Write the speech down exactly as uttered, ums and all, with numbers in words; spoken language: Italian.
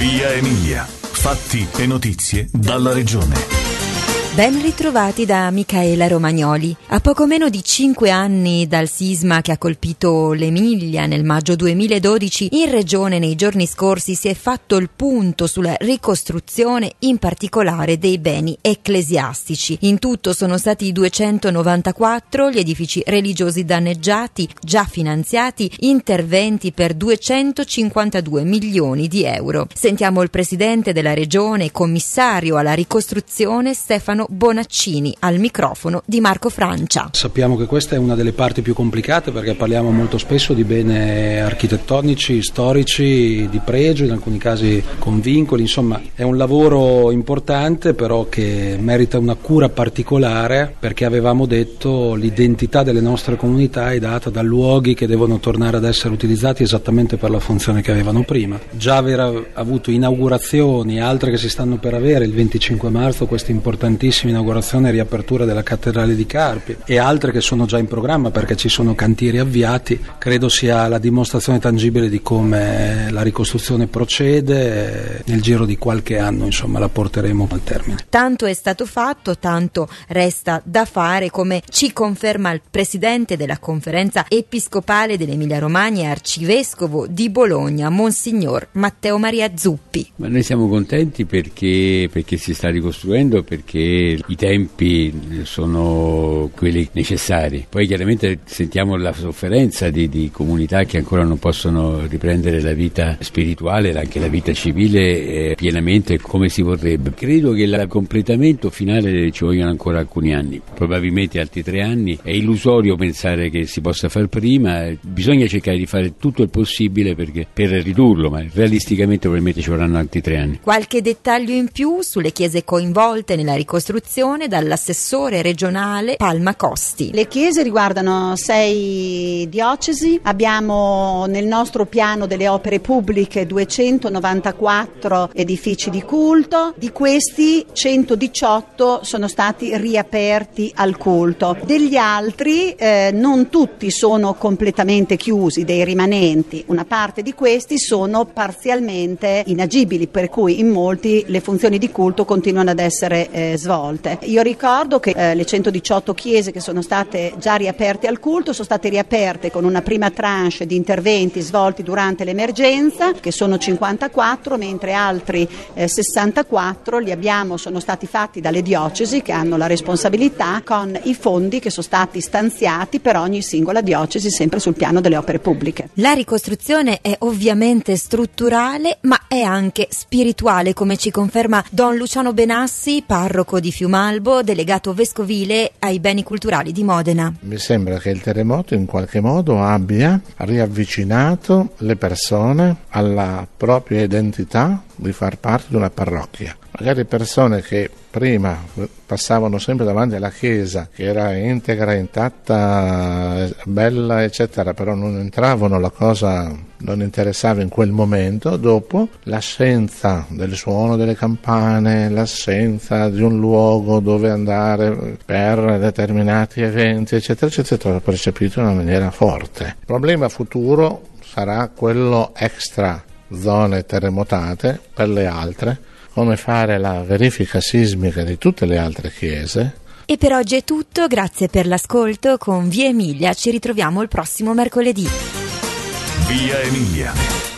Via Emilia. Fatti e notizie dalla regione. Ben ritrovati da Micaela Romagnoli. A poco meno di cinque anni dal sisma che ha colpito l'Emilia nel maggio duemiladodici, in regione nei giorni scorsi si è fatto il punto sulla ricostruzione, in particolare dei beni ecclesiastici. In tutto sono stati duecentonovantaquattro gli edifici religiosi danneggiati, già finanziati interventi per duecentocinquantadue milioni di euro. Sentiamo il presidente della regione, commissario alla ricostruzione, Stefano Bonaccini, al microfono di Marco Francia. Sappiamo che questa è una delle parti più complicate perché parliamo molto spesso di beni architettonici, storici, di pregio, in alcuni casi con vincoli, insomma è un lavoro importante però che merita una cura particolare perché avevamo detto l'identità delle nostre comunità è data da luoghi che devono tornare ad essere utilizzati esattamente per la funzione che avevano prima. Già aver avuto inaugurazioni, altre che si stanno per avere il venticinque marzo, questa importantissima inaugurazione e riapertura della cattedrale di Carpi e altre che sono già in programma perché ci sono cantieri avviati, credo sia la dimostrazione tangibile di come la ricostruzione procede. Nel giro di qualche anno insomma la porteremo al termine. Tanto è stato fatto, tanto resta da fare, come ci conferma il presidente della Conferenza Episcopale dell'Emilia Romagna e arcivescovo di Bologna, Monsignor Matteo Maria Zuppi. Ma noi siamo contenti perché, perché si sta ricostruendo, perché i tempi sono quelli necessari. Poi chiaramente sentiamo la sofferenza di, di comunità che ancora non possono riprendere la vita spirituale, anche la vita civile eh, pienamente come si vorrebbe. Credo che il completamento finale ci vogliono ancora alcuni anni, probabilmente altri tre anni. È illusorio pensare che si possa far prima, bisogna cercare di fare tutto il possibile perché, per ridurlo, ma realisticamente probabilmente ci vorranno altri tre anni. Qualche dettaglio in più sulle chiese coinvolte nella ricostruzione dall'assessore regionale Palma Costi. Le chiese riguardano sei diocesi, abbiamo nel nostro piano delle opere pubbliche duecentonovantaquattro edifici di culto, di questi centodiciotto sono stati riaperti al culto. Degli altri eh, non tutti sono completamente chiusi, dei rimanenti, una parte di questi sono parzialmente inagibili, per cui in molti le funzioni di culto continuano ad essere eh, svolte. Io ricordo che eh, le centodiciotto chiese che sono state già riaperte al culto sono state riaperte con una prima tranche di interventi svolti durante l'emergenza, che sono cinquantaquattro, mentre altri eh, sessantaquattro li abbiamo, sono stati fatti dalle diocesi che hanno la responsabilità, con i fondi che sono stati stanziati per ogni singola diocesi, sempre sul piano delle opere pubbliche. La ricostruzione è ovviamente strutturale, ma è anche spirituale, come ci conferma Don Luciano Benassi, parroco di Fiumalbo, delegato vescovile ai beni culturali di Modena. Mi sembra che il terremoto in qualche modo abbia riavvicinato le persone alla propria identità di far parte di una parrocchia. Magari persone che prima passavano sempre davanti alla chiesa, che era integra, intatta, bella, eccetera, però non entravano, la cosa non interessava in quel momento. Dopo, l'assenza del suono delle campane, l'assenza di un luogo dove andare per determinati eventi, eccetera, eccetera, percepito in una maniera forte. Il problema futuro sarà quello extra zone terremotate per le altre, come fare la verifica sismica di tutte le altre chiese. E per oggi è tutto, grazie per l'ascolto. Con Via Emilia ci ritroviamo il prossimo mercoledì. Via Emilia.